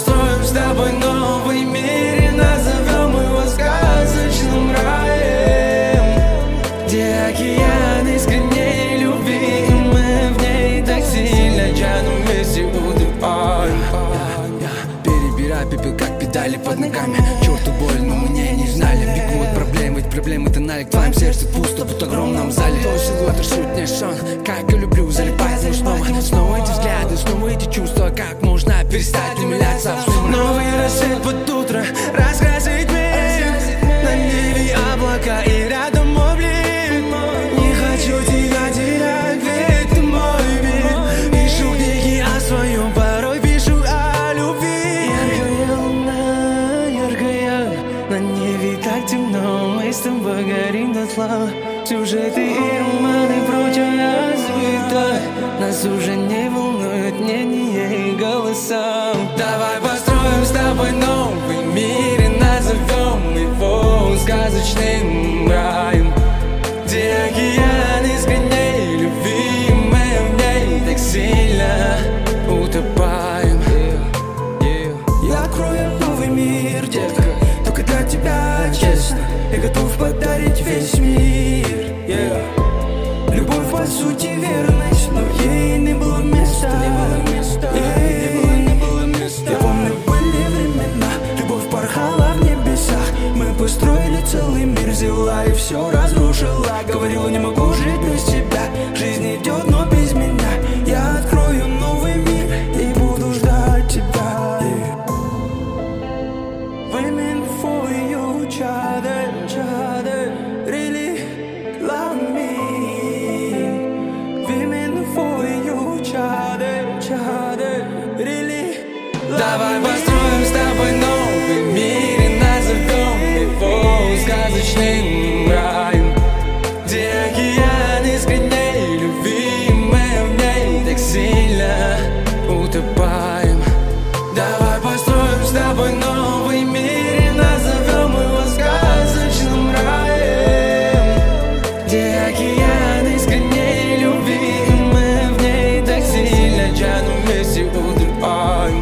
построим с тобой новый мир и назовем его сказочным раем, где океан искренней любви, и мы в ней так сильно тянем, вместе утопаем. Перебирай пепел, как педали под ногами. Черту больно, мне не знали. Бегут проблемы, ведь проблемы тонали. В твоем сердце пусто, будто в огромном зале. То силуэт, суть не сон, как я люблю залипать. Но снова эти взгляды, снова эти чувства. Как можно перестать умиляться? Новый рассвет под утро раскрасит мир. На небе облака и рядом мой блин. Не хочу тебя терять, ведь ты мой мир. Пишу книги о своем, порой пишу о любви. Яркая луна, яркая, на небе так темно. Мы с тобой горим дотла. Сюжеты и романы, прочая суета. Нас уже не волнует мнение и голоса. Давай построим с тобой новый мир и назовем его сказочным раем, где океан искренней любви, мы в ней так сильно утопаем. Я открою новый мир, детка, только для тебя, честно. Я готов подарить весь мир. Любовь по сути верность, но ей не было места. Я помню, были времена, любовь порхала в небесах. Мы построили целый мир, взяла и все разрушила. Говорила, не могу жить без тебя, жизнь идет, но без меня. Я открою новый мир и буду ждать тебя. Women for you, each other, really love me. Women for you, each other, really love me. Давай построим с тобой новый мир и назовем его сказочным раем, где океан искренней любви, мы в ней так сильно утопаем. Давай построим с тобой новый мир и назовем его сказочным раем, где океан искренней любви, и мы в ней так сильно тянем, вместе утопаем.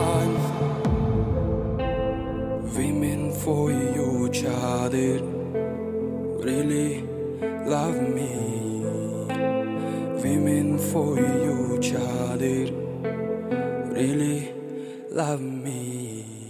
Women for you, each other, really love me. Women for you, each other, really love me.